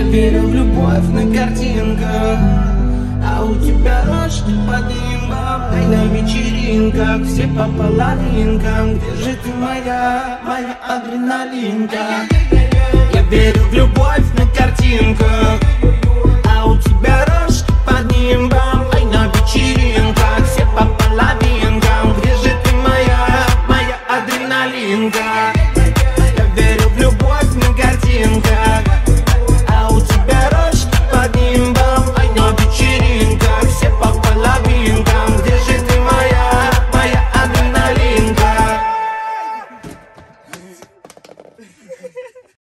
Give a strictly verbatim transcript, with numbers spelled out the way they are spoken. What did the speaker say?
верю в любовь на картинках, а у тебя рожки под имбом. Ай, на вечеринках все по половинкам. Где же ты, моя, моя адреналинка? Я верю в любовь на картинках,